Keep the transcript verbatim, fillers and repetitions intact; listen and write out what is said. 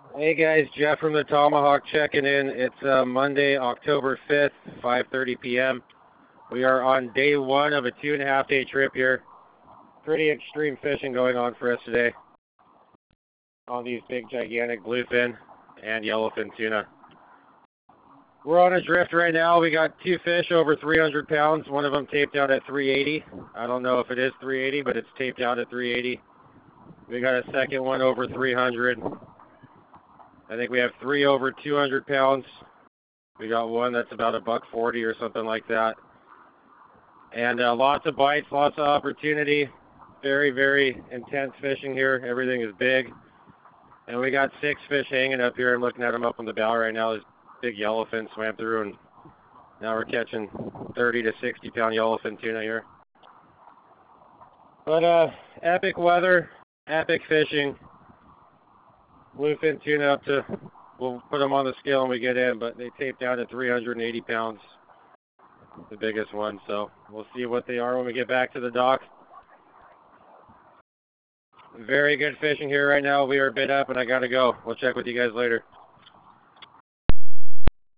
Hey guys, Jeff from the Tomahawk checking in. It's uh, Monday, October fifth, five thirty p m We are on day one of a two and a half day trip here. Pretty extreme fishing going on for us today on these big gigantic bluefin and yellowfin tuna. We're on a drift right now. We got two fish over three hundred pounds. One of them taped out at three eighty. I don't know if it is three eighty, but it's taped out at three eighty. We got a second one over three hundred. I think we have three over two hundred pounds. We got one that's about a buck forty or something like that. And uh, lots of bites, lots of opportunity. Very, very intense fishing here. Everything is big. And we got six fish hanging up here. I'm looking at them up on the bow right now. This big yellowfin swam through, and now we're catching thirty to sixty pound yellowfin tuna here. But uh, epic weather, epic fishing. Bluefin tuna up to, we'll put them on the scale when we get in, but they taped out at three hundred eighty pounds, the biggest one. So we'll see what they are when we get back to the dock. Very good fishing here right now. We are bit up and I gotta go. We'll check with you guys later.